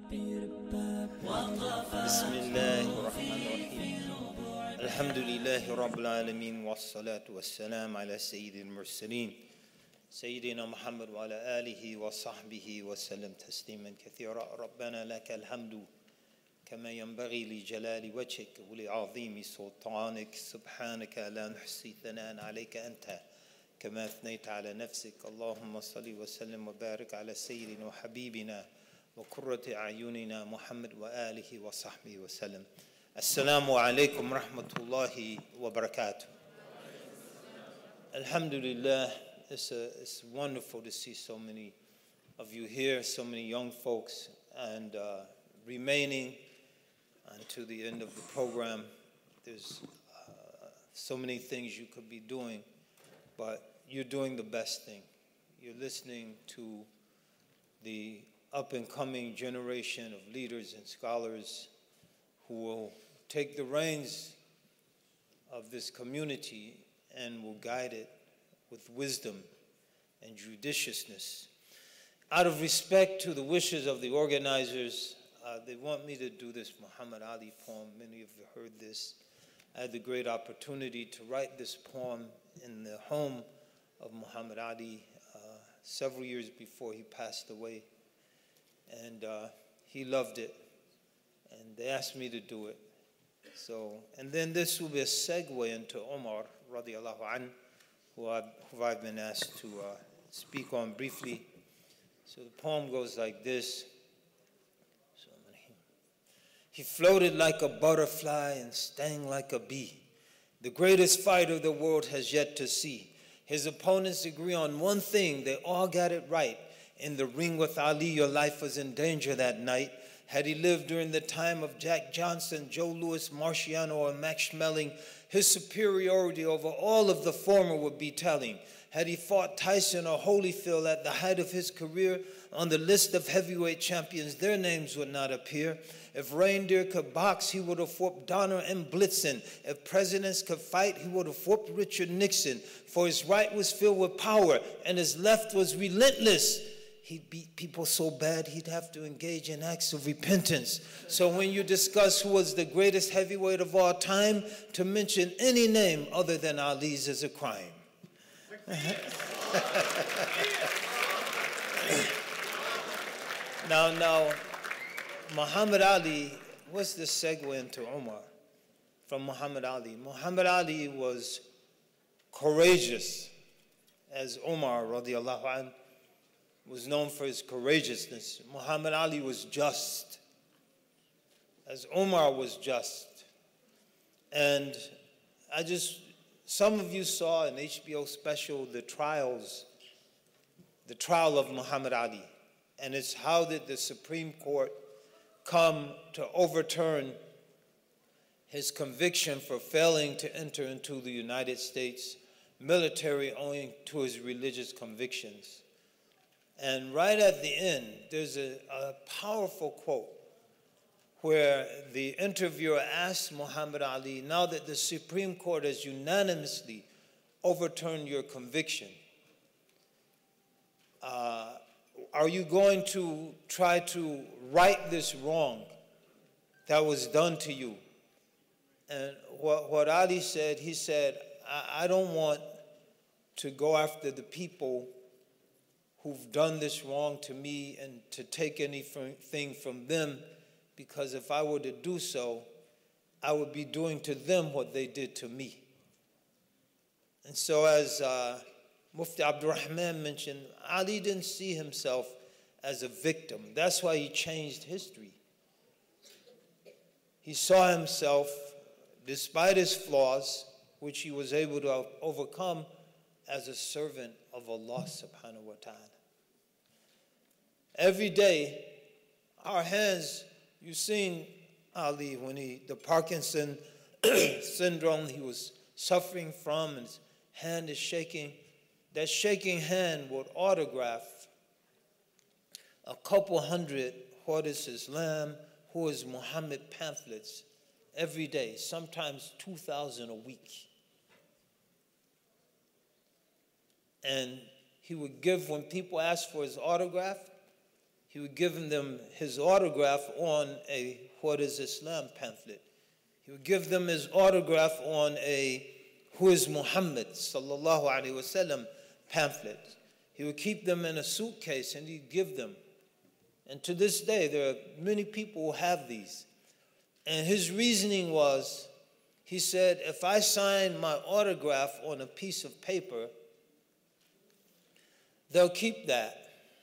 بسم الله الرحمن الرحيم الحمد لله رب العالمين والصلاة والسلام على سيد المرسلين سيدنا محمد وعلى آله وصحبه وسلم تسليما كثيرا. ربنا لك الحمد كما ينبغي لجلال وجهك ولعظيم سلطانك. سبحانك لا نحصي ثناء عليك أنت كما أثنيت على نفسك. اللهم صل وسلم وبارك على سيدنا وحبيبنا وقرة أعيننا محمد وآله وصحبه وسلم. السلام عليكم ورحمة الله وبركاته. Alhamdulillah, it's wonderful to see so many of you here, so many young folks, and remaining until the end of the program. There's so many things you could be doing, but you're doing the best thing. You're listening to the up-and-coming generation of leaders and scholars who will take the reins of this community and will guide it with wisdom and judiciousness. Out of respect to the wishes of the organizers, they want me to do this Muhammad Ali poem. Many of you heard this. I had the great opportunity to write this poem in the home of Muhammad Ali several years before he passed away. And he loved it, and they asked me to do it. So, and then this will be a segue into Umar radiallahu anh, who I've been asked to speak on briefly. So the poem goes like this. He floated like a butterfly and stung like a bee, the greatest fighter the world has yet to see. His opponents agree on one thing, they all got it right. In the ring with Ali, your life was in danger that night. Had he lived during the time of Jack Johnson, Joe Louis, Marciano, or Max Schmeling, his superiority over all of the former would be telling. Had he fought Tyson or Holyfield at the height of his career, on the list of heavyweight champions, their names would not appear. If reindeer could box, he would have whooped Donner and Blitzen. If presidents could fight, he would have whooped Richard Nixon. For his right was filled with power, and his left was relentless. He beat people so bad he'd have to engage in acts of repentance. So when you discuss who was the greatest heavyweight of all time, to mention any name other than Ali's is a crime. Now, Muhammad Ali, what's the segue into Umar from Muhammad Ali? Muhammad Ali was courageous, as Umar radiallahu anh was known for his courageousness. Muhammad Ali was just, as Umar was just. And some of you saw an HBO special, The Trial of Muhammad Ali. And it's how did the Supreme Court come to overturn his conviction for failing to enter into the United States military owing to his religious convictions. And right at the end, there's a powerful quote where the interviewer asked Muhammad Ali, now that the Supreme Court has unanimously overturned your conviction, are you going to try to right this wrong that was done to you? And what Ali said, he said, I don't want to go after the people who've done this wrong to me and to take anything from them, because if I were to do so, I would be doing to them what they did to me. And so as Mufti Abdul Rahman mentioned, Ali didn't see himself as a victim. That's why he changed history. He saw himself, despite his flaws, which he was able to overcome, as a servant of Allah subhanahu wa ta'ala. Every day, our hands, you've seen Ali when the Parkinson syndrome he was suffering from, and his hand is shaking. That shaking hand would autograph a couple hundred What is Islam, Who is Muhammad pamphlets every day, sometimes 2,000 a week. And he would give, when people asked for his autograph, he would give them his autograph on a What is Islam pamphlet. He would give them his autograph on a Who is Muhammad sallallahu alaihi wasallam pamphlet. He would keep them in a suitcase and he'd give them. And to this day, there are many people who have these. And his reasoning was, he said, if I sign my autograph on a piece of paper, they'll keep that.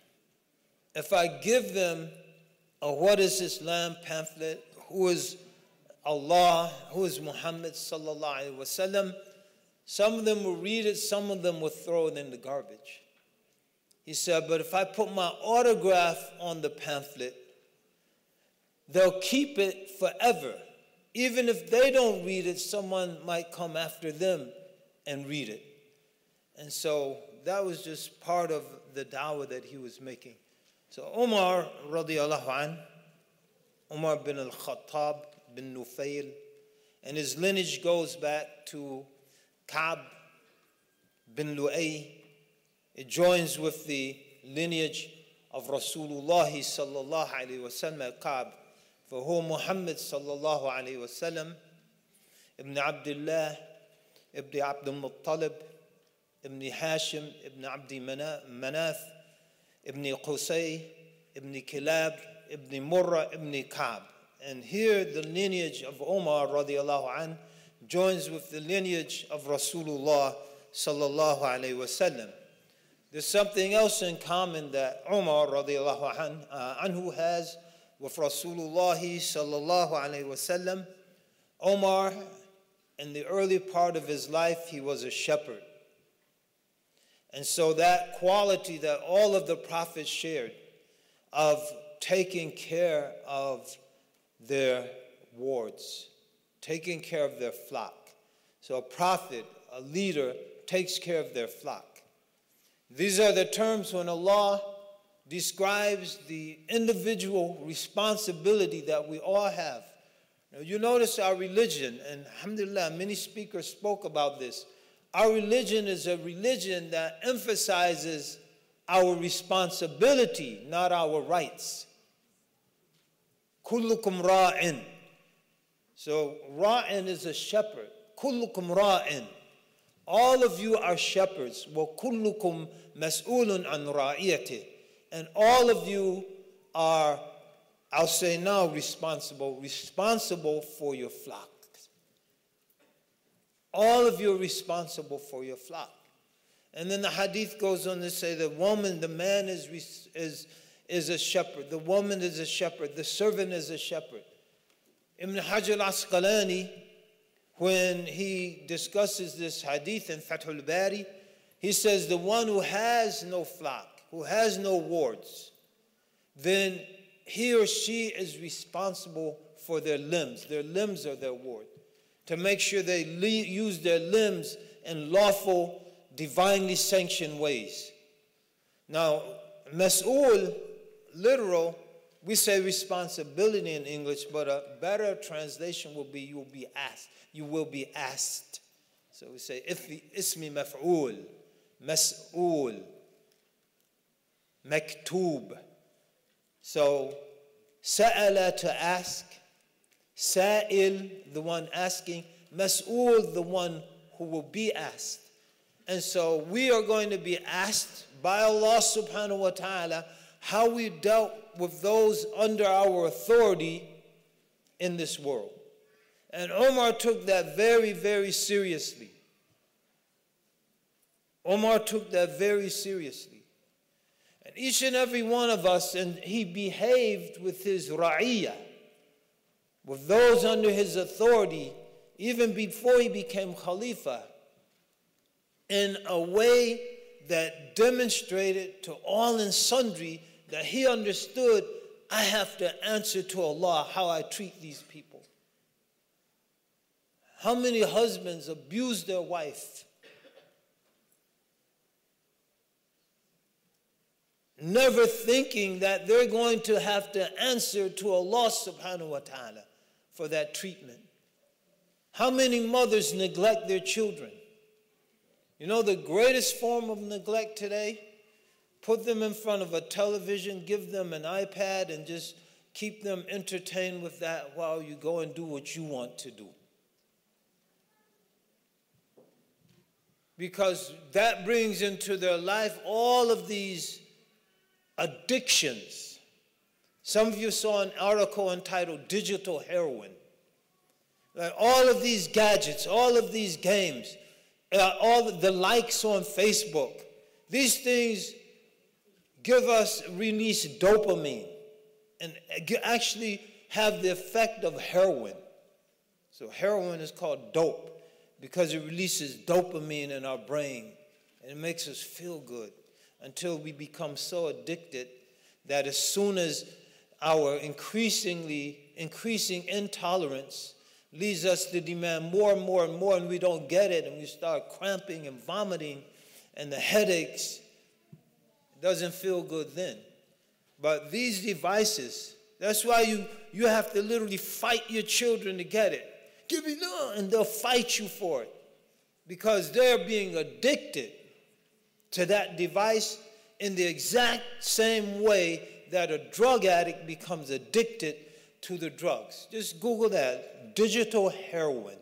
If I give them a What is Islam pamphlet, who is Allah, who is Muhammad sallallahu alaihi wasallam, some of them will read it, some of them will throw it in the garbage. He said, but if I put my autograph on the pamphlet, they'll keep it forever. Even if they don't read it, someone might come after them and read it. And so that was just part of the da'wah that he was making. So Umar radiallahu anh, Umar bin al-Khattab bin Nufayl, and his lineage goes back to Ka'b bin Lu'ay. It joins with the lineage of Rasulullah sallallahu alayhi wa sallam, Ka'b. فهو محمد صلى الله عليه وسلم ابن عبد الله ابن عبد المطلب ابن هاشم ابن عبد مناف ابن قصي ابن كلاب ابن مرة ابن كعب. And here the lineage of Umar radiallahu anh joins with the lineage of Rasulullah sallallahu alayhi wasallam. There's something else in common that Umar radiallahu anhu has with Rasulullah sallallahu alayhi wasallam. Umar, in the early part of his life, he was a shepherd. And so that quality that all of the prophets shared of taking care of their wards, taking care of their flock. So a prophet, a leader, takes care of their flock. These are the terms when Allah describes the individual responsibility that we all have. Now, you notice our religion, and alhamdulillah, many speakers spoke about this. Our religion is a religion that emphasizes our responsibility, not our rights. Kullukum ra'in. So ra'in is a shepherd. Kullukum ra'in. All of you are shepherds. Wa kullukum mas'ulun an ra'iyatih. And all of you are, I'll say now, responsible for your flock. All of you are responsible for your flock. And then the hadith goes on to say the woman, the man is a shepherd. The woman is a shepherd. The servant is a shepherd. Ibn Hajar al-Asqalani, when he discusses this hadith in Fathul Bari, he says the one who has no flock, who has no wards, then he or she is responsible for their limbs. Their limbs are their ward. To make sure they use their limbs in lawful, divinely sanctioned ways. Now, mas'ul, literal, we say responsibility in English, but a better translation will be you will be asked. You will be asked. So we say ismi maf'ul, mas'ul, maktub. So sa'ala, to ask, sa'il, the one asking, mas'ul, the one who will be asked. And so we are going to be asked by Allah subhanahu wa ta'ala how we dealt with those under our authority in this world. And Umar took that very, very seriously. Umar took that very seriously. And each and every one of us, and he behaved with his ra'iyah, with those under his authority, even before he became Khalifa, in a way that demonstrated to all and sundry that he understood, I have to answer to Allah how I treat these people. How many husbands abuse their wife, never thinking that they're going to have to answer to Allah subhanahu wa ta'ala for that treatment? How many mothers neglect their children? You know the greatest form of neglect today? Put them in front of a television, give them an iPad, and just keep them entertained with that while you go and do what you want to do. Because that brings into their life all of these addictions. Some of you saw an article entitled Digital Heroin. Like all of these gadgets, all of ththese games, all of the likes on Facebook, these things release dopamine and actually have the effect of heroin. So heroin is called dope because it releases dopamine in our brain and it makes us feel good until we become so addicted that as soon as our increasing intolerance leads us to demand more and more and more, and we don't get it, and we start cramping and vomiting, and the headaches, it doesn't feel good then. But these devices, that's why you have to literally fight your children to get it. Give me no, and they'll fight you for it because they're being addicted to that device in the exact same way that a drug addict becomes addicted to the drugs. Just Google that, digital heroin.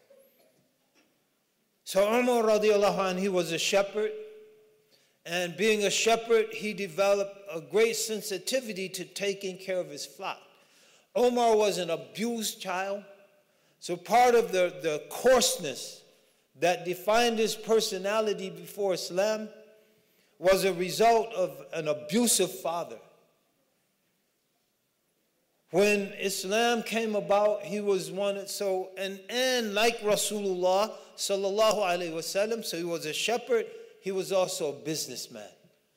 So Umar radiallahu anhu, he was a shepherd, and being a shepherd, he developed a great sensitivity to taking care of his flock. Umar was an abused child, so part of the coarseness that defined his personality before Islam was a result of an abusive father. When Islam came about, he was one, and like Rasulullah sallallahu alaihi wasallam, so he was a shepherd, he was also a businessman.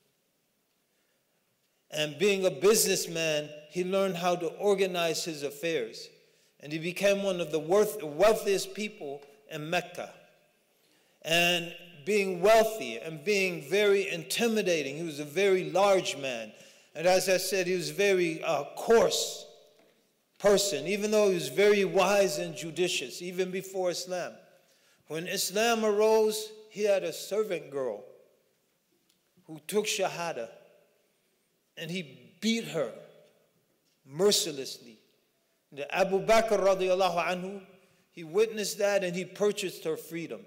And being a businessman, he learned how to organize his affairs. And he became one of the wealthiest people in Mecca. And being wealthy and being very intimidating, he was a very large man. And as I said, he was very coarse person, even though he was very wise and judicious, even before Islam. When Islam arose, he had a servant girl who took Shahada, and he beat her mercilessly. The Abu Bakr radiallahu anhu, he witnessed that and he purchased her freedom.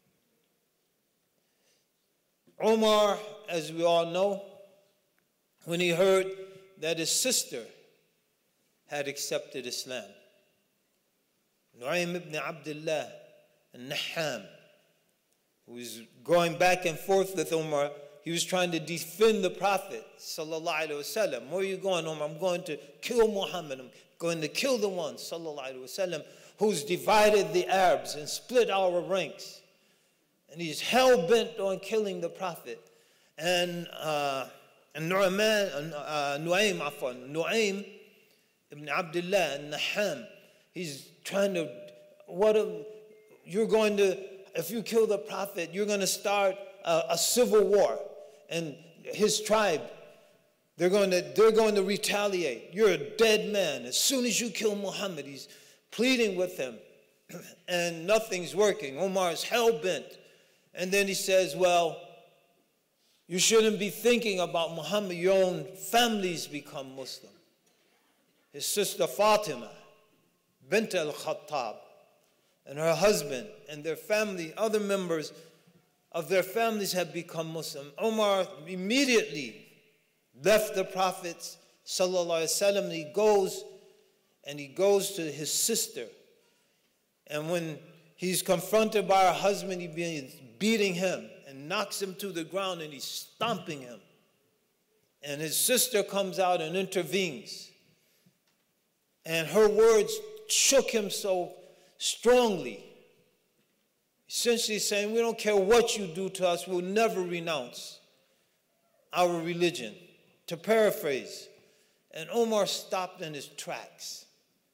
Omar, as we all know, when he heard that his sister had accepted Islam, Nu'aym ibn Abdullah al-Nahham, who was going back and forth with Umar, he was trying to defend the Prophet sallallahu alaihi wasallam. Where are you going, Umar? I'm going to kill Muhammad. I'm going to kill the one sallallahu alaihi wasallam who's divided the Arabs and split our ranks. And he's hell-bent on killing the Prophet. And Nu'aym ibn Abdullah al-Nahham, he's trying to, if you kill the Prophet, you're going to start a civil war. And his tribe, they're going to retaliate. You're a dead man. As soon as you kill Muhammad, he's pleading with him. And nothing's working. Omar is hell-bent. And then he says, well, you shouldn't be thinking about Muhammad. Your own families become Muslim. His sister Fatima, bint al-Khattab, and her husband and their family, other members of their families have become Muslim. Omar immediately left the Prophet sallallahu alaihi wasallam, and he goes to his sister. And when he's confronted by her husband, he begins beating him and knocks him to the ground, and he's stomping him. And his sister comes out and intervenes. And her words shook him so strongly, essentially saying, we don't care what you do to us, we'll never renounce our religion, to paraphrase. And Omar stopped in his tracks.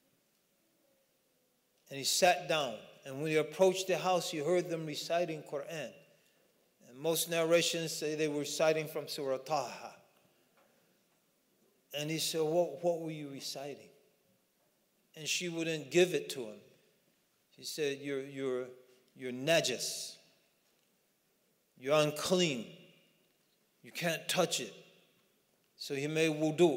And he sat down. And when he approached the house, he heard them reciting Quran. And most narrations say they were reciting from Surah Taha. And he said, what were you reciting? And she wouldn't give it to him. She said, you're najas. You're unclean. You can't touch it. So he made wudu.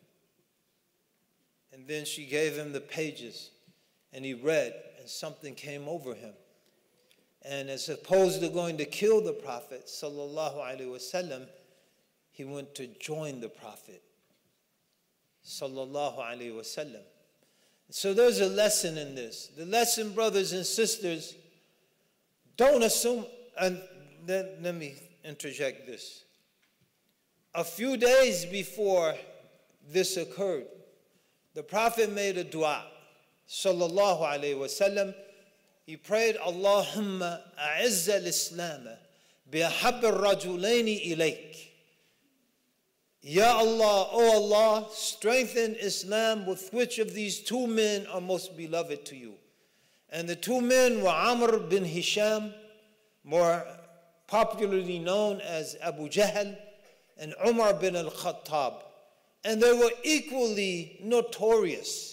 And then she gave him the pages. And he read, and something came over him. And as opposed to going to kill the Prophet, sallallahu alaihi wasallam, he went to join the Prophet, sallallahu alaihi wasallam. So there's a lesson in this. The lesson, brothers and sisters, don't assume, and then let me interject this. A few days before this occurred, the Prophet made a dua, sallallahu alaihi wasallam. He prayed, Allahumma a'izza al-Islam bi'ahabb al-rajulaini ilayk. Ya Allah, O Allah, strengthen Islam with which of these two men are most beloved to you. And the two men were Amr bin Hisham, more popularly known as Abu Jahl, and Umar bin al-Khattab. And they were equally notorious.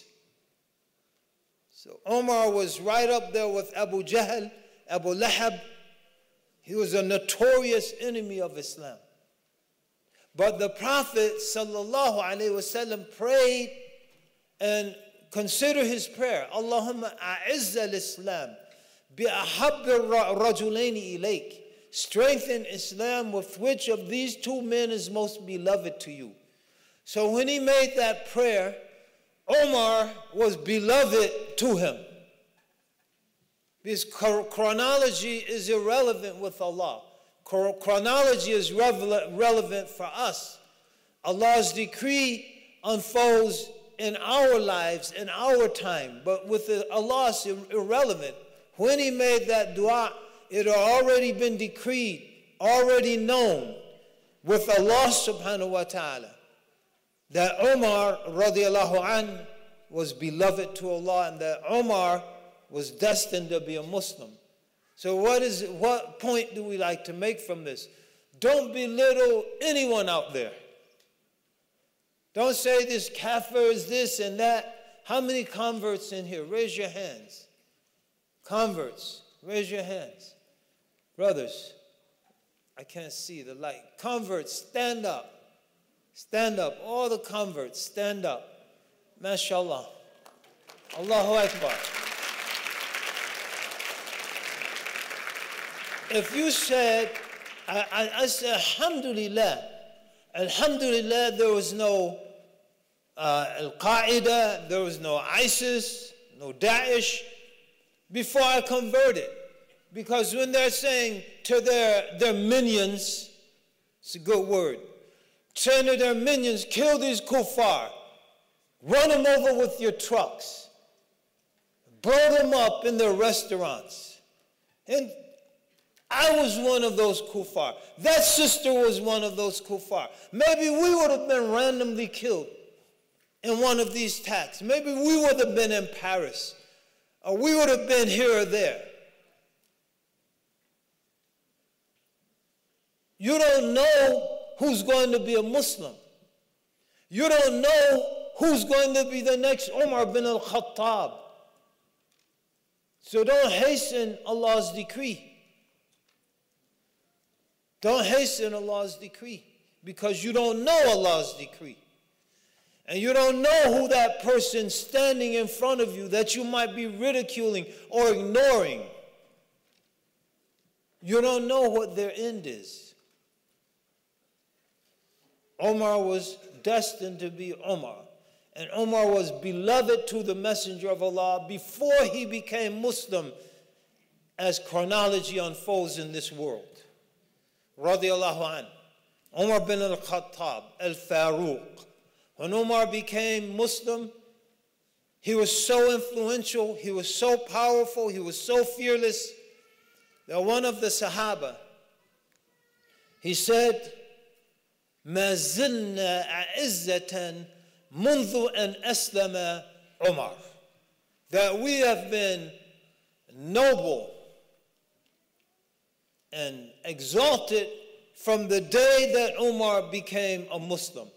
So Umar was right up there with Abu Jahl, Abu Lahab. He was a notorious enemy of Islam. But the Prophet sallallahu alaihi wasallam prayed, and consider his prayer, Allahumma a'izza al-Islam bi'ahabb al-rajulaini ilayk. Strengthen Islam with which of these two men is most beloved to you. So when he made that prayer, Omar was beloved to him. Because chronology is irrelevant with Allah. Chronology is relevant for us. Allah's decree unfolds in our lives, in our time. But with Allah, it's irrelevant. When he made that dua, it had already been decreed, already known with Allah subhanahu wa ta'ala, that Umar radiallahu anh was beloved to Allah, and that Umar was destined to be a Muslim. So what point do we like to make from this? Don't belittle anyone out there. Don't say this kafir is this and that. How many converts in here? Raise your hands. Converts, raise your hands. Brothers, I can't see the light. Converts, stand up. Stand up. All the converts, stand up. MashaAllah. Allahu Akbar. If you said, I said, Alhamdulillah. Alhamdulillah, there was no Al-Qaeda, there was no ISIS, no Daesh, before I converted. Because when they're saying to their minions, it's a good word, saying to their minions, kill these kuffar, run them over with your trucks, blow them up in their restaurants. And I was one of those kuffar. That sister was one of those kuffar. Maybe we would have been randomly killed in one of these attacks. Maybe we would have been in Paris, or we would have been here or there. You don't know who's going to be a Muslim. You don't know who's going to be the next Umar bin al-Khattab. So don't hasten Allah's decree. Don't hasten Allah's decree, because you don't know Allah's decree. And you don't know who that person standing in front of you that you might be ridiculing or ignoring. You don't know what their end is. Omar was destined to be Omar. And Omar was beloved to the Messenger of Allah before he became Muslim, as chronology unfolds in this world. Radiallahu an. Umar bin al-Khattab, al-Faruq. When Umar became Muslim, he was so influential, he was so powerful, he was so fearless, that one of the Sahaba, he said, مَا زِلْنَا أَعِزَّةً مُنْذُ أَنْ أَسْلَمَ عُمَرُ. That we have been noble and exalted from the day that Umar became a Muslim.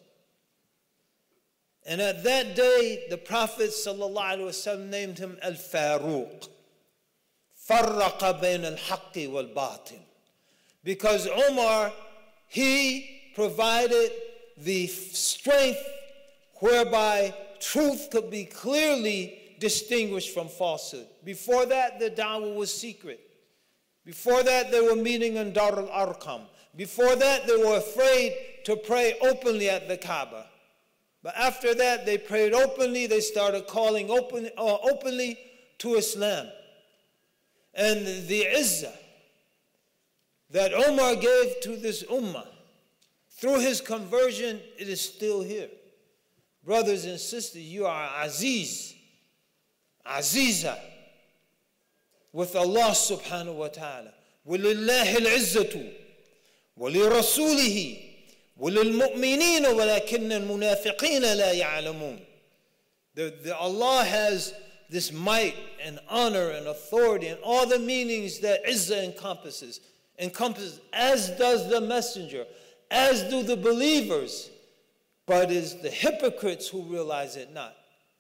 And at that day, the Prophet ﷺ named him Al-Faruq. فَرَّقَ بَيْنَ الْحَقِّ وَالْبَاطِلِ. Because Umar, he provided the strength whereby truth could be clearly distinguished from falsehood. Before that, the da'wah was secret. Before that, they were meeting in Dar al-Arqam. Before that, they were afraid to pray openly at the Kaaba. But after that, they prayed openly. They started calling openly to Islam. And the izzah that Umar gave to this ummah, through his conversion, it is still here. Brothers and sisters, you are aziz, aziza, with Allah subhanahu wa ta'ala. وَلِلَّهِ الْعِزَّةُ وَلِرَسُولِهِ وَلِلْمُؤْمِنِينَ وَلَكِنَّ الْمُنَافِقِينَ لَا يَعْلَمُونَ. Allah has this might and honor and authority and all the meanings that izzah encompasses, as does the messenger, as do the believers, but it's the hypocrites who realize it not.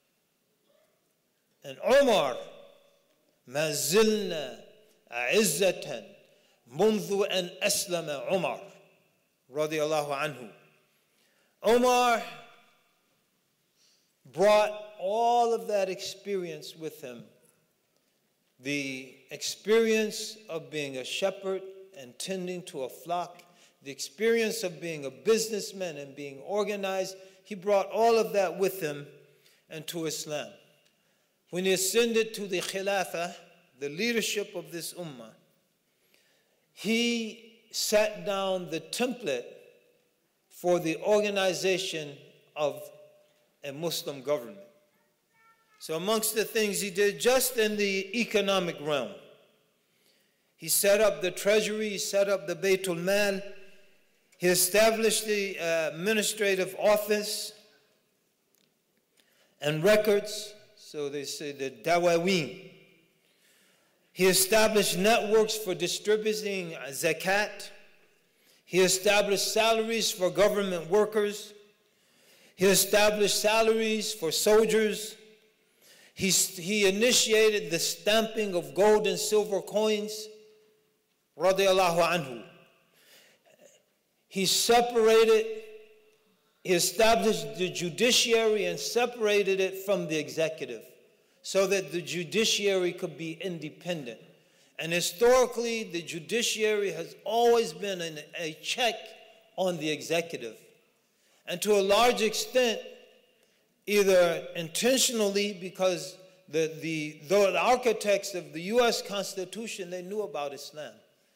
And Umar, ما زلنا عزة منذ أن أسلم عمر رضي الله عنه. Umar brought all of that experience with him. The experience of being a shepherd and tending to a flock, the experience of being a businessman and being organized. He brought all of that with him and to Islam. When he ascended to the Khilafah, the leadership of this ummah, he set down the template for the organization of a Muslim government. So amongst the things he did just in the economic realm, he set up the treasury, he set up the Baytul Mal, he established the administrative office and records, so they say the Dawaween. He established networks for distributing zakat. He established salaries for government workers. He established salaries for soldiers. He initiated the stamping of gold and silver coins, radiyallahu anhu. He established the judiciary and separated it from the executive so that the judiciary could be independent. And historically, the judiciary has always been a check on the executive. And to a large extent, either intentionally, because the architects of the U.S. Constitution, they knew about Islam,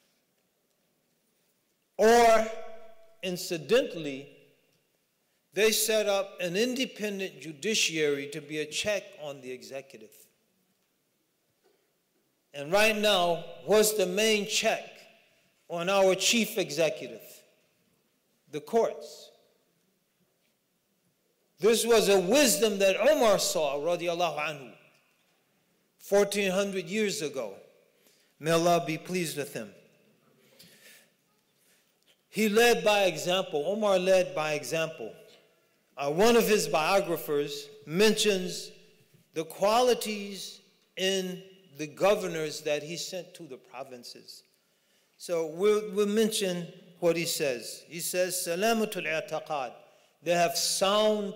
or incidentally, they set up an independent judiciary to be a check on the executive. And right now, what's the main check on our chief executive? The courts. This was a wisdom that Umar saw, radiallahu anhu, 1400 years ago. May Allah be pleased with him. He led by example. Umar led by example. One of his biographers mentions the qualities in the governors that he sent to the provinces. So we'll mention what he says. He says, Salamatul i'taqad. They have sound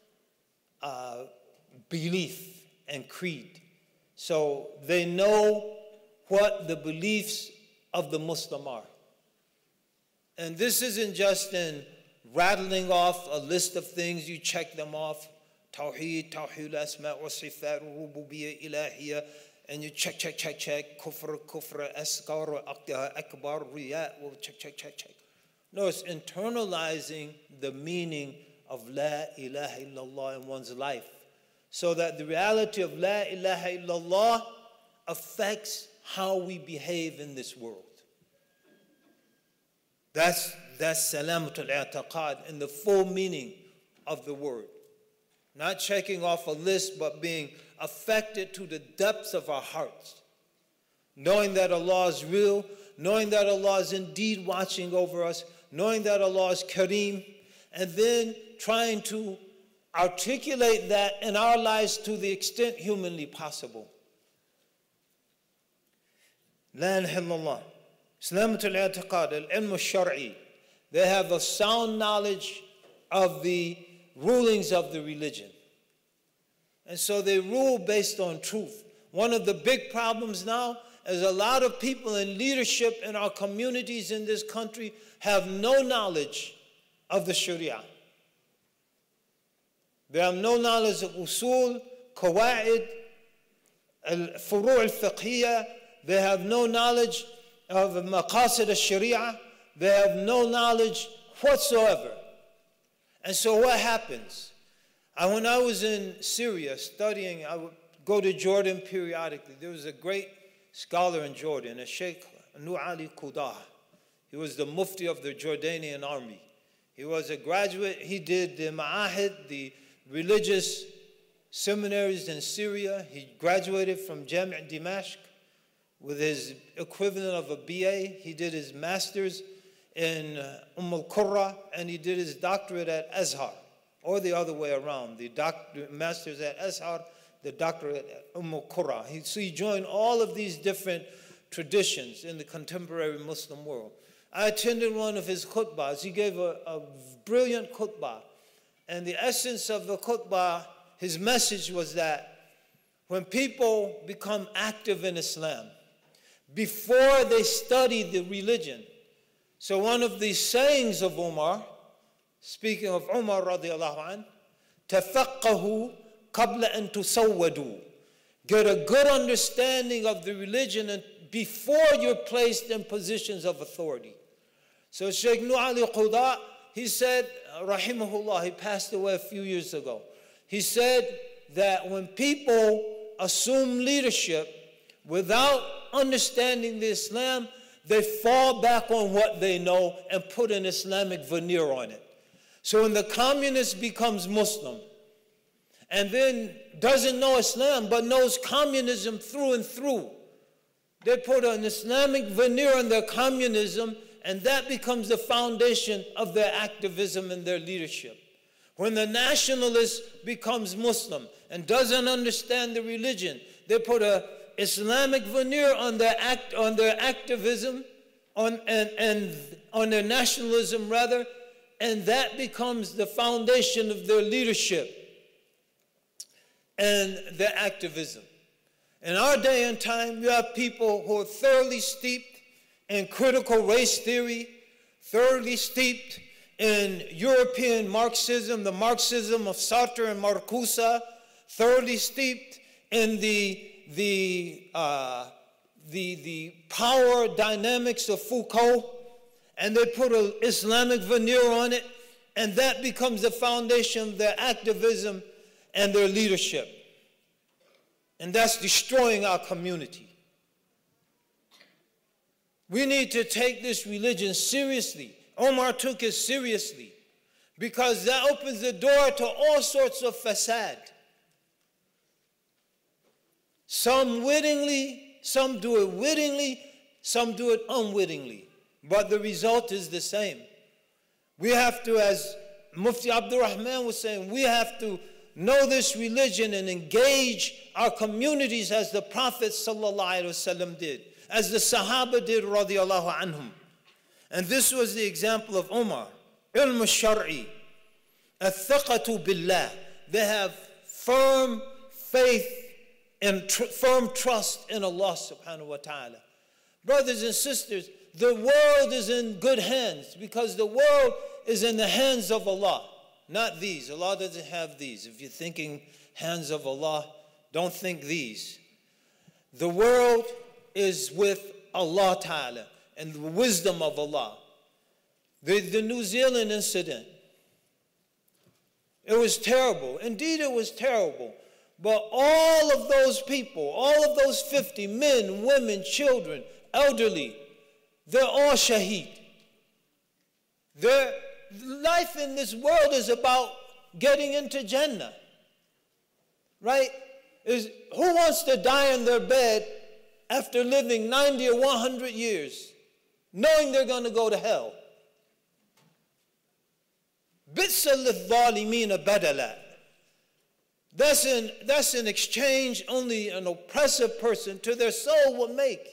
belief and creed. So they know what the beliefs of the Muslim are. And this isn't just in rattling off a list of things, you check them off. Tawheed, asma wa sifat, rububiyyah, ilahiyah, and you check. Kufr, asghar, akbar, riya, check. No, it's internalizing the meaning of La ilaha illallah in one's life, so that the reality of La ilaha illallah affects how we behave in this world. That's salamatul i'taqad in the full meaning of the word. Not checking off a list, but being affected to the depths of our hearts. Knowing that Allah is real, knowing that Allah is indeed watching over us, knowing that Allah is Kareem, and then trying to articulate that in our lives to the extent humanly possible. La ilaha illallah. Salamatul i'taqad, al-ilm al-shar'i. They have a sound knowledge of the rulings of the religion. And so they rule based on truth. One of the big problems now is a lot of people in leadership in our communities in this country have no knowledge of the Sharia. They have no knowledge of usul, qawaid, al-furu' al-fiqhiyya. They have no knowledge of maqasid al-sharia. They have no knowledge whatsoever. And so what happens? When I was in Syria studying, I would go to Jordan periodically. There was a great scholar in Jordan, a Sheikh Nur Ali Qudah. He was the mufti of the Jordanian army. He was a graduate. He did the ma'ahid, the religious seminaries in Syria. He graduated from Jami' Dimashq with his equivalent of a BA. He did his master's in al-Qurra, and he did his doctorate at Azhar, or the other way around, the master's at Azhar, the doctorate at al-Qurra. So he joined all of these different traditions in the contemporary Muslim world. I attended one of his khutbahs. He gave a brilliant khutbah. And the essence of the khutbah, his message was that when people become active in Islam, before they study the religion, so one of the sayings of Umar, speaking of Umar radiallahu anh, تَفَقَّهُ قَبْلَ أَن تُسَوَّدُوا. Get a good understanding of the religion and before you're placed in positions of authority. So Sheikh Nur Ali Qudah, he said, rahimahullah, he passed away a few years ago. He said that when people assume leadership without understanding the Islam, they fall back on what they know and put an Islamic veneer on it. So when the communist becomes Muslim and then doesn't know Islam but knows communism through and through, they put an Islamic veneer on their communism, and that becomes the foundation of their activism and their leadership. When the nationalist becomes Muslim and doesn't understand the religion, they put an Islamic veneer on their activism, on their nationalism rather, and that becomes the foundation of their leadership and their activism. In our day and time, you have people who are thoroughly steeped in critical race theory, thoroughly steeped in European Marxism, the Marxism of Sartre and Marcuse, thoroughly steeped in the power dynamics of Foucault, and they put an Islamic veneer on it, and that becomes the foundation of their activism and their leadership. And that's destroying our community. We need to take this religion seriously. Omar took it seriously because that opens the door to all sorts of fasad. Some wittingly, some do it wittingly, some do it unwittingly. But the result is the same. We have to, as Mufti Abdul Rahman was saying, we have to know this religion and engage our communities as the Prophet ﷺ did, as the Sahaba did radiyallahu anhum. And this was the example of Umar. Ilm al-Shar'i, al-Thiqatu billah. They have firm faith and firm trust in Allah subhanahu wa ta'ala. Brothers and sisters, the world is in good hands because the world is in the hands of Allah, not these. Allah doesn't have these. If you're thinking hands of Allah, don't think these. The world is with Allah Ta'ala and the wisdom of Allah. The New Zealand incident, it was terrible. Indeed, it was terrible. But all of those people, all of those 50 men, women, children, elderly, they're all shaheed. Their life in this world is about getting into Jannah, right? Who wants to die in their bed after living 90 or 100 years, knowing they're going to go to hell? Bitsa lidh-dhalimina badala. That's an exchange only an oppressive person to their soul will make.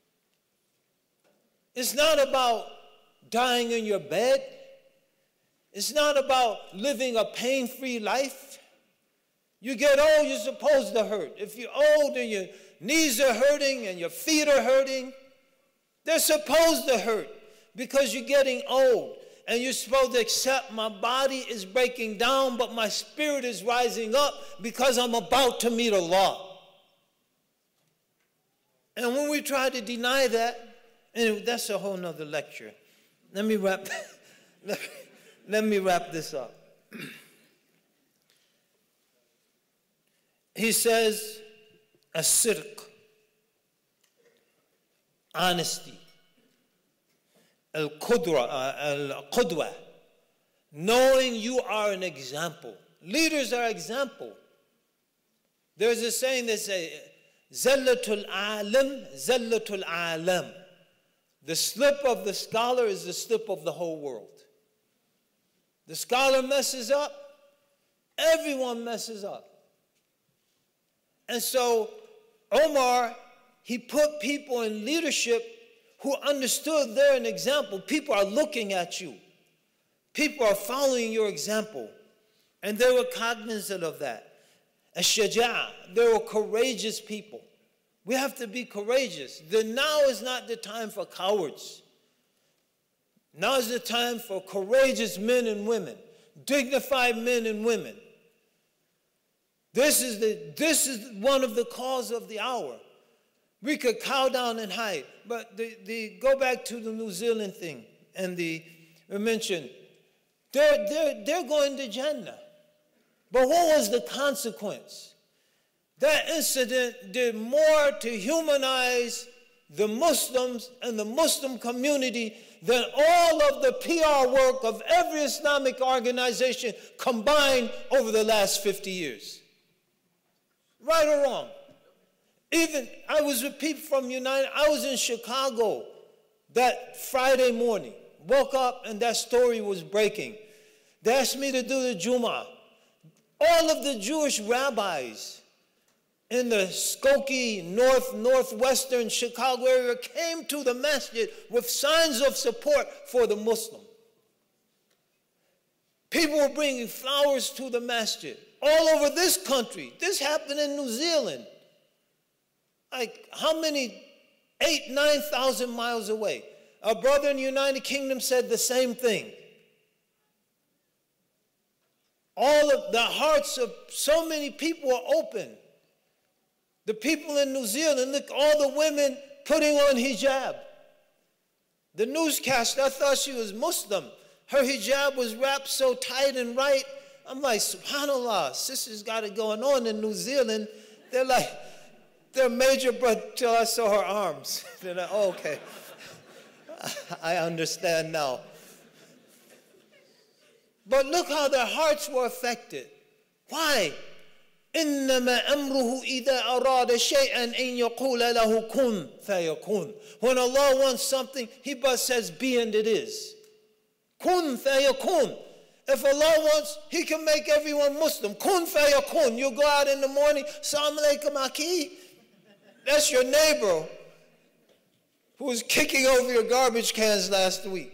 It's not about dying in your bed. It's not about living a pain-free life. You get old, you're supposed to hurt. If you're old and your knees are hurting and your feet are hurting, they're supposed to hurt because you're getting old. And you're supposed to accept my body is breaking down, but my spirit is rising up because I'm about to meet Allah. And when we try to deny that, and that's a whole nother lecture. Let me wrap this up. He says, as-sidq, honesty, al-qudwa, knowing you are an example. Leaders are example. There's a saying that says, zallatul alim, zallatul alam. The slip of the scholar is the slip of the whole world. The scholar messes up, everyone messes up. And so Omar, he put people in leadership who understood they're an example. People are looking at you. People are following your example. And they were cognizant of that. Ash-shaja'a, they were courageous people. We have to be courageous. Now is not the time for cowards. Now is the time for courageous men and women, dignified men and women. This is one of the calls of the hour. We could cow down and hide, but go back to the New Zealand thing and we mentioned they're going to Jannah. But what was the consequence? That incident did more to humanize the Muslims and the Muslim community than all of the PR work of every Islamic organization combined over the last 50 years. Right or wrong? Even, I was with people from United, I was in Chicago that Friday morning. Woke up and that story was breaking. They asked me to do the Jummah. All of the Jewish rabbis in the Skokie, northwestern Chicago area came to the masjid with signs of support for the Muslim. People were bringing flowers to the masjid. All over this country. This happened in New Zealand. Like how many? 8,000, 9,000 miles away. A brother in the United Kingdom said the same thing. All of the hearts of so many people are open. The people in New Zealand, look, all the women putting on hijab. The newscaster, I thought she was Muslim. Her hijab was wrapped so tight and right. I'm like, subhanAllah, sisters got it going on in New Zealand. They're like, they're major, but till I saw her arms. Then oh, okay, I understand now. But look how their hearts were affected. Why? إِنَّمَا أَمْرُهُ إِذَا أَرَادَ شَيْئًا إِن يَقُولَ لَهُ كُن فَيَكُونَ. When Allah wants something, He but says, be and it is. Kun fayakun. If Allah wants, He can make everyone Muslim. Kun fayakun. You go out in the morning, Assalamu alaikum aki. That's your neighbor who was kicking over your garbage cans last week.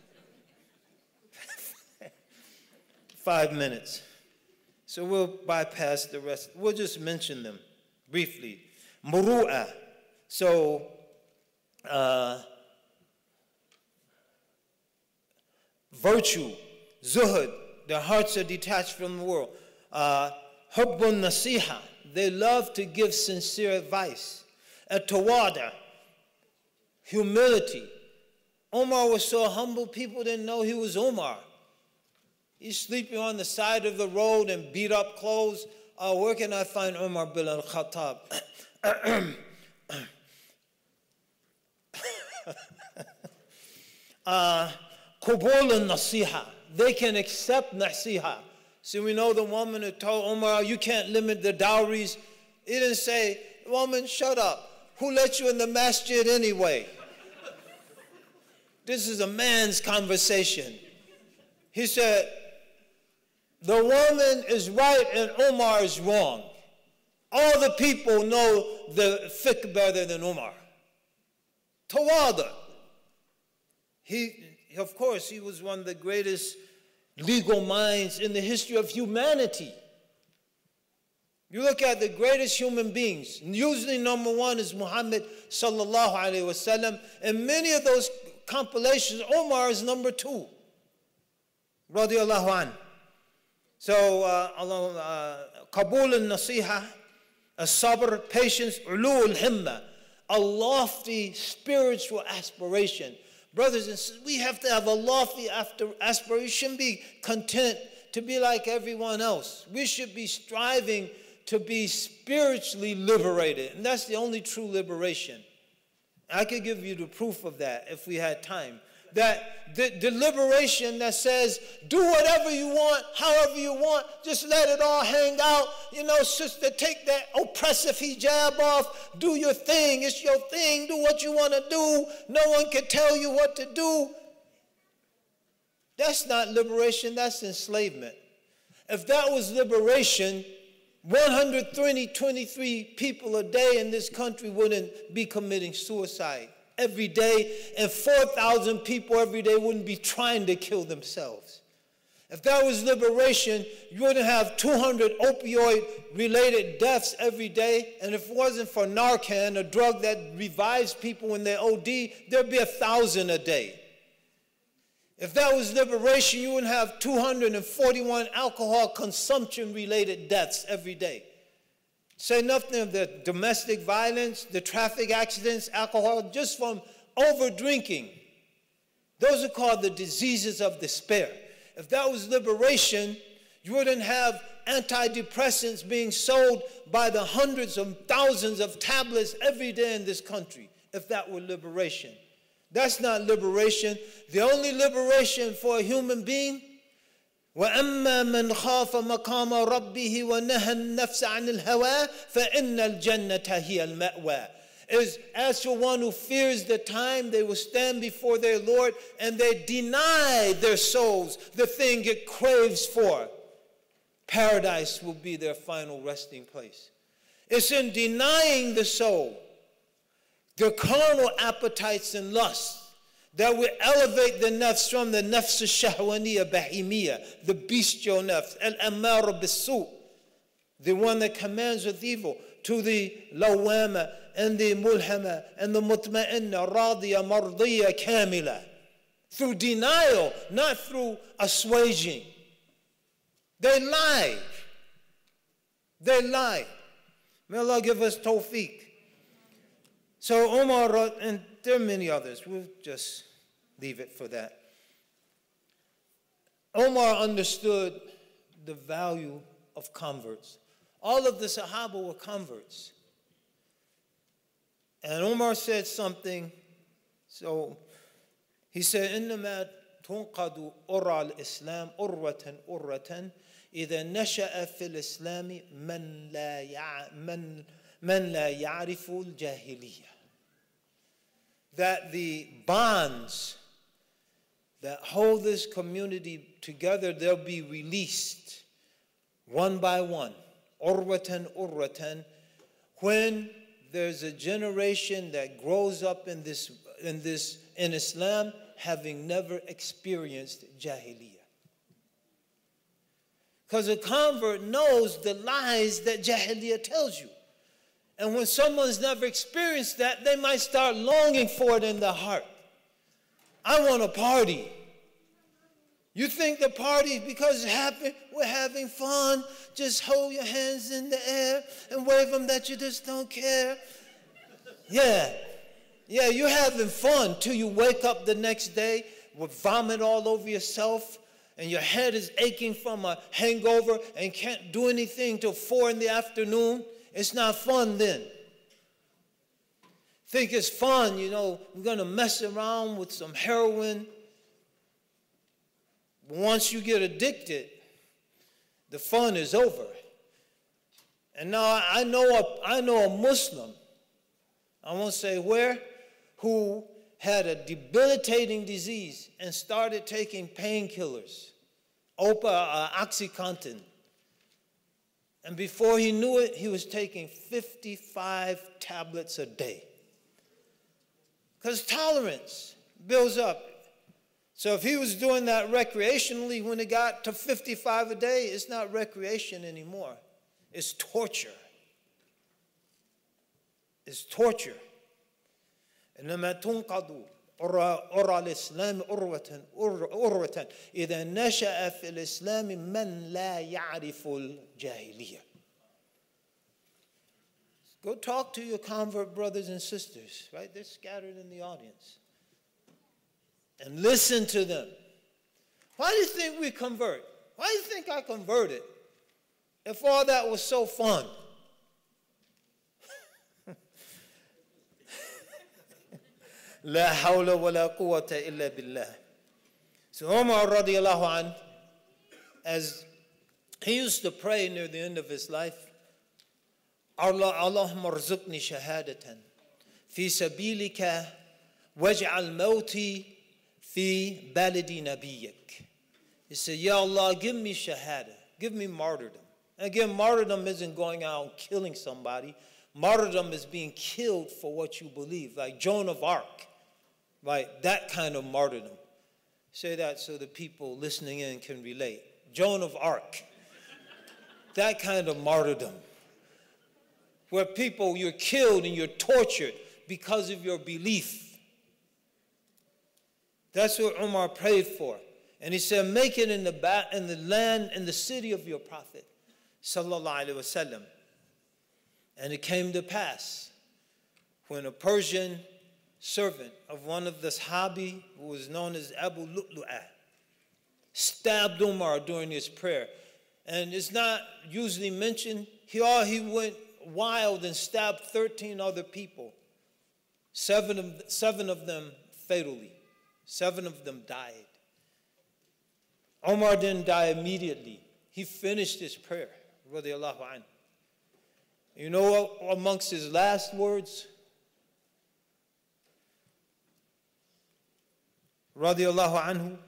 5 minutes. So we'll bypass the rest. We'll just mention them briefly. Muru'ah. So, virtue, zuhud, their hearts are detached from the world. Hubbun nasiha, they love to give sincere advice. Tawada, humility. Omar was so humble, people didn't know he was Omar. He's sleeping on the side of the road in beat up clothes. Where can I find Umar bin al-Khattab? Qubul al-Nasiha. They can accept nasiha. See, we know the woman who told Umar, you can't limit the dowries. He didn't say, woman, shut up. Who let you in the masjid anyway? This is a man's conversation. He said, the woman is right and Umar is wrong. All the people know the fiqh better than Umar. Tawada. Of course, he was one of the greatest legal minds in the history of humanity. You look at the greatest human beings, usually number one is Muhammad sallallahu alaihi wasallam, and many of those compilations, Omar is number two, radiyallahu an. So, Qabul al-Nasiha, as-sabr, patience, ulu al-himma, a lofty spiritual aspiration. Brothers and sisters, we have to have a lofty aspiration. We shouldn't be content to be like everyone else. We should be striving to be spiritually liberated. And that's the only true liberation. I could give you the proof of that if we had time. That the liberation that says, do whatever you want, however you want, just let it all hang out. You know, sister, take that oppressive hijab off. Do your thing. It's your thing. Do what you want to do. No one can tell you what to do. That's not liberation. That's enslavement. If that was liberation, 123 people a day in this country wouldn't be committing suicide every day, and 4,000 people every day wouldn't be trying to kill themselves. If that was liberation, you wouldn't have 200 opioid-related deaths every day, and if it wasn't for Narcan, a drug that revives people when they OD, there'd be 1,000 a day. If that was liberation, you wouldn't have 241 alcohol consumption-related deaths every day. Say nothing of the domestic violence, the traffic accidents, alcohol, just from over-drinking. Those are called the diseases of despair. If that was liberation, you wouldn't have antidepressants being sold by the hundreds of thousands of tablets every day in this country, if that were liberation. That's not liberation. The only liberation for a human being, وَأَمَّا مَنْ خَافَ مَقَامَ رَبِّهِ وَنَهَى النَّفْسَ عَنِ الْهَوَىٰ فَإِنَّ الْجَنَّةَ هِيَ الْمَأْوَىٰ. Is as for one who fears the time they will stand before their Lord and they deny their souls the thing it craves for, paradise will be their final resting place. It's in denying the soul the carnal appetites and lusts that will elevate the nafs from the nafs al-shahwaniyya bahimiyya, the bestial nafs, al-ammara bis-su', the one that commands with evil, to the lawama and the mulhama and the mutma'inna, radiyya, mardiyya, kamila. Through denial, not through assuaging. They lie. They lie. May Allah give us tawfiq. So Umar, and there are many others, we'll just leave it for that. Umar understood the value of converts. All of the Sahaba were converts. And Umar said something, so he said, إِنَّمَا تُنْقَدُ أُرَى الْإِسْلَامِ أُرْوَةً أُرَّةً إِذَا نَشَأَ فِي الْإِسْلَامِ مَنْ لَا يَعْرِفُ الْجَاهِلِيَّةِ. That the bonds that hold this community together, they'll be released one by one, urwatan urwatan, when there's a generation that grows up in Islam having never experienced jahiliyyah. Because a convert knows the lies that jahiliyyah tells you. And when someone's never experienced that, they might start longing for it in their heart. I want a party. You think the party, because it's happy, we're having fun, just hold your hands in the air and wave them that you just don't care. Yeah, you're having fun till you wake up the next day with vomit all over yourself and your head is aching from a hangover and can't do anything till 4 in the afternoon. It's not fun then. Think it's fun, you know, we're going to mess around with some heroin. Once you get addicted, the fun is over. And now I know a Muslim, I won't say where, who had a debilitating disease and started taking painkillers, OxyContin. And before he knew it, he was taking 55 tablets a day. Because tolerance builds up. So if he was doing that recreationally, when it got to 55 a day, it's not recreation anymore. It's torture. It's torture. إنما تنقض أرى الإسلام أروة إذا نشأ في الإسلام من لا يعرف الجاهلية. Go talk to your convert brothers and sisters, right? They're scattered in the audience. And listen to them. Why do you think we convert? Why do you think I converted if all that was so fun? لا حول ولا قوة إلا بالله. So Umar radiallahu anh, as he used to pray near the end of his life, Allahumma rzuqni shahadatan fi sabilika waj'al mawti fi baladi nabiyyik. He said, Ya Allah, give me shahada, give me martyrdom. Again, martyrdom isn't going out and killing somebody. Martyrdom is being killed for what you believe, like Joan of Arc, right? That kind of martyrdom. Say that so the people listening in can relate. Joan of Arc. That kind of martyrdom. Where people, you're killed and you're tortured because of your belief. That's what Umar prayed for. And he said, make it in the land, in the city of your prophet, sallallahu alaihi wasallam. And it came to pass when a Persian servant of one of the Sahabi, who was known as Abu Lu'lu'ah, stabbed Umar during his prayer. And it's not usually mentioned. He went wild and stabbed 13 other people. Seven of them fatally. 7 of them died. Umar didn't die immediately. He finished his prayer, radiallahu anhu. You know what, amongst his last words? Radiallahu anhu.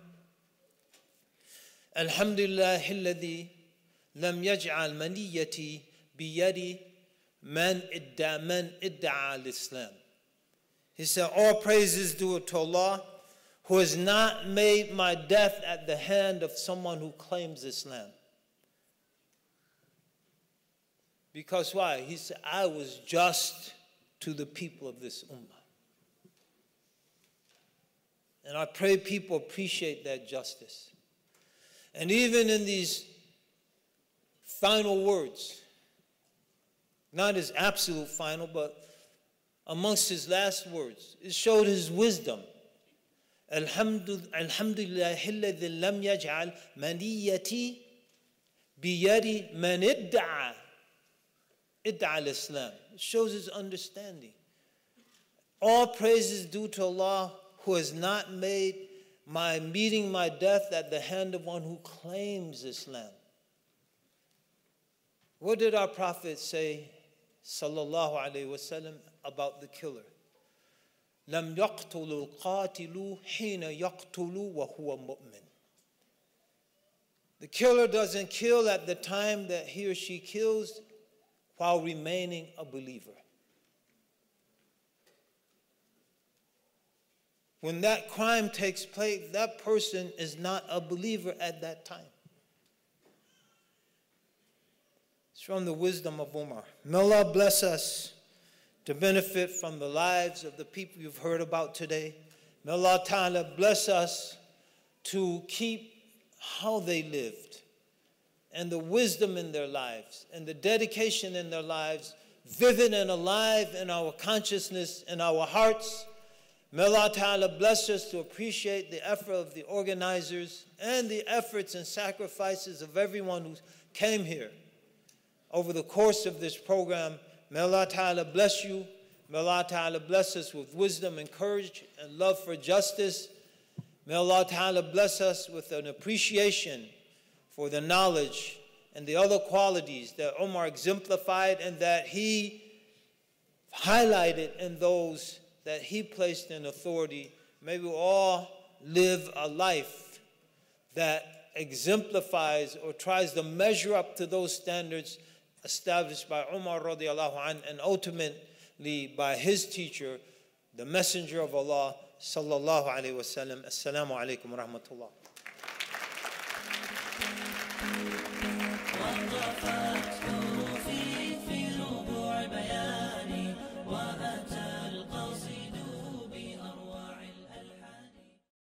Alhamdulillah alladhi lam yaj'al maniyati biyadi man idda'a al-Islam. He said, all praises due to Allah, who has not made my death at the hand of someone who claims Islam. Because why? He said, I was just to the people of this ummah. And I pray people appreciate that justice. And even in these final words, not his absolute final, but amongst his last words, it showed his wisdom. Alhamdulillah alladhi lam yaj'al maniyati biyadi man idda'a al-Islam. It shows his understanding. All praise is due to Allah, who has not made my meeting my death at the hand of one who claims Islam. What did our Prophet say, sallallahu alaihi wasallam, about the killer? Lam yaqtulu al-qatilu hina yaqtulu wa huwa mu'min. The killer doesn't kill at the time that he or she kills while remaining a believer. When that crime takes place, that person is not a believer at that time. It's from the wisdom of Umar. May Allah bless us to benefit from the lives of the people you've heard about today. May Allah Ta'ala bless us to keep how they lived and the wisdom in their lives and the dedication in their lives vivid and alive in our consciousness and our hearts. May Allah Ta'ala bless us to appreciate the effort of the organizers and the efforts and sacrifices of everyone who came here over the course of this program. May Allah Ta'ala bless you. May Allah Ta'ala bless us with wisdom and courage and love for justice. May Allah Ta'ala bless us with an appreciation for the knowledge and the other qualities that Umar exemplified and that he highlighted in those that he placed in authority. May we all live a life that exemplifies or tries to measure up to those standards established by Umar radiallahu anh and ultimately by his teacher, the Messenger of Allah sallallahu alayhi wa sallam. Assalamu alaikum wa rahmatullah.